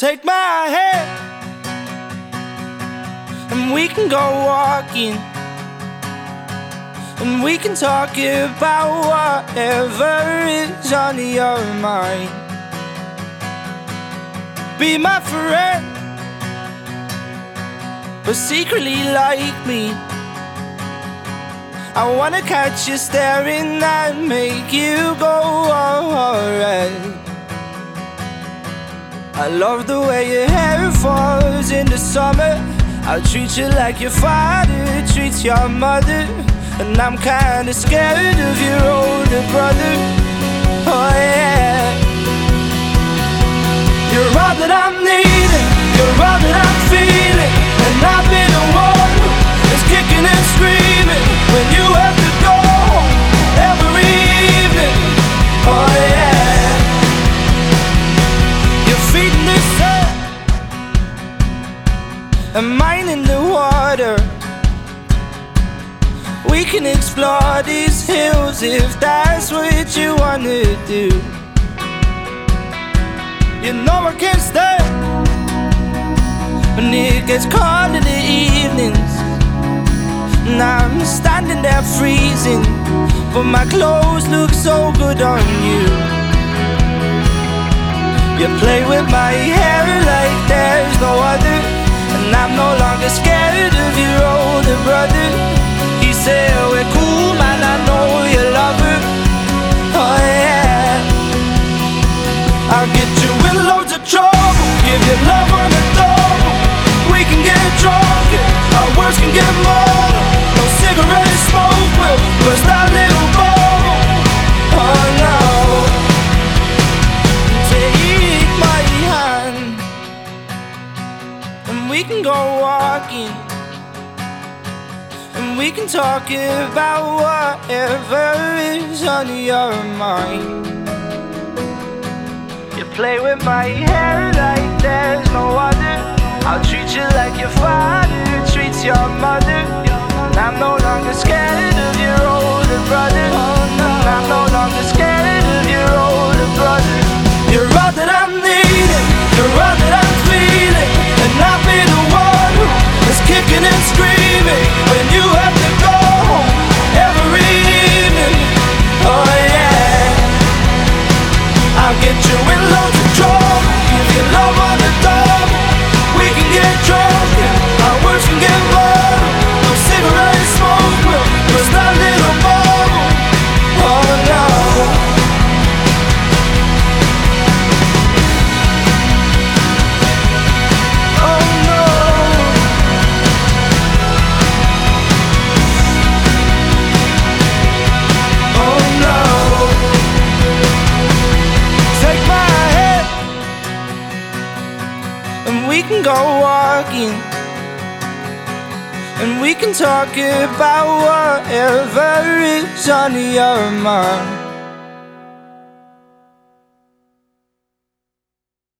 Take my hand and we can go walking, and we can talk about whatever is on your mind. Be my friend, but secretly like me. I wanna catch you staring and make you go alright. I love the way your hair falls in the summer. I'll treat you like your father treats your mother. And I'm kinda scared of your older brother. Oh yeah. You're all that I'm needing, you're all that I'm feeling. And I've been the one that's kicking and screaming when you have to go home every evening. Oh yeah. You're feeding the sun and mine in the water. We can explore these hills if that's what you wanna do. You know I can't stay when it gets cold in the evenings, and I'm standing there freezing, but my clothes look so good on you. You play with my hair like there's no other, and I'm no longer scared of your older brother. He said we're cool, man, I know you love her. Oh yeah. I'll get you in loads of trouble, give you love on the double. We can get drunk, our words can get more. No cigarette smoke will burst that little bubble. Oh no. Take my hand and we can go walking, and we can talk about whatever is on your mind. You play with my hair like there's no other. I'll treat you like your father treats your mother. And I'm no longer scared of your older brother. And I'm no longer scared of your older brother. You're all that I'm needing, you're all that I'm feeling. And I'll be the one who's kicking and screaming when you have to go home every evening. Oh yeah. I'll get you in loads of trouble, give you love on the double. We can get drunk and our words can get muddled. No cigarette smoke will burst that little bubble. Oh no. Oh no. Oh no. Take my hand and we can go walking, and we can talk about whatever is on your mind.